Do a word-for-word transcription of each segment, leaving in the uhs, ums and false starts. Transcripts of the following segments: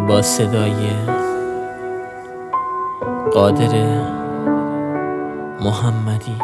با صدای قادر محمدی.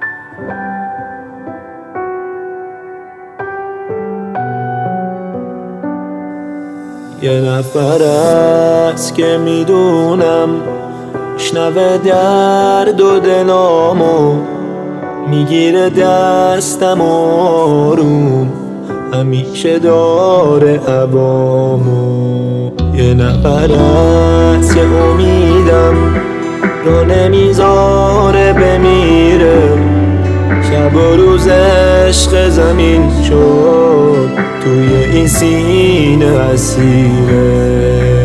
یه نفر است که میدونم شنوه درد و دلامو، میگیره دستم آروم، همیشه داره عوامو. یه نفر است که امیدم رو نمیذاره بمیره، شب و روز عشق زمین شد، توی این سینه اسیره.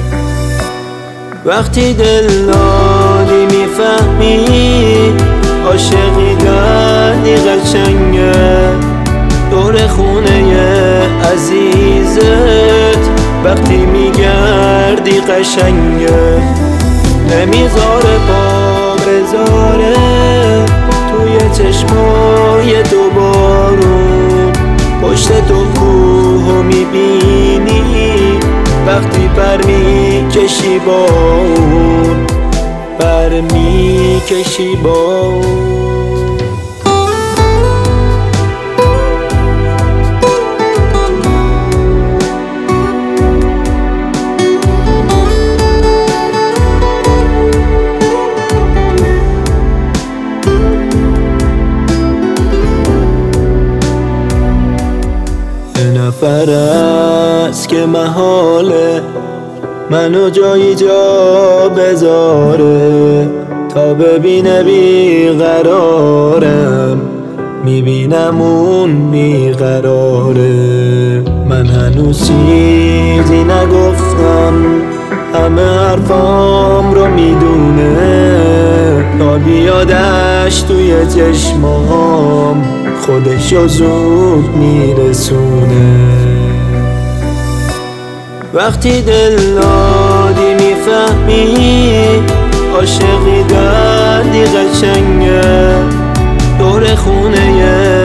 وقتی دل دادی میفهمی عاشقی دردی قشنگه، دور خونه عزیزت وقتی میگردی قشنگه. نمیذاره پا بذاره توی چشمای تو بارون، پشت تو کوهو میبینی وقتی پر میکشی با اون، پر میکشی با اون. نفر است که محاله منو جایی جا بذاره، تا ببینه بیقرارم میبینم اون بیقراره. من هنوز چیزی نگفتم، همه حرفام رو میدونه، تا بیادش توی چشمام خودشو زود میرسونه. وقتی دل دادی میفهمی عاشقی دردی قشنگه، دور خونه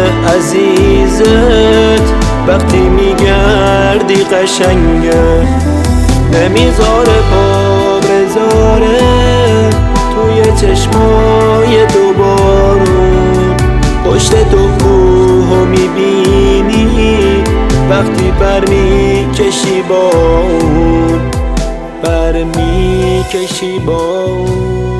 عزیزت وقتی میگردی قشنگه. نمیذاره پا بذاره توی چشمای تو بارون، پشت تو کوهو میبینی وقتی پر میکشی با اون، پر میکشی با اون.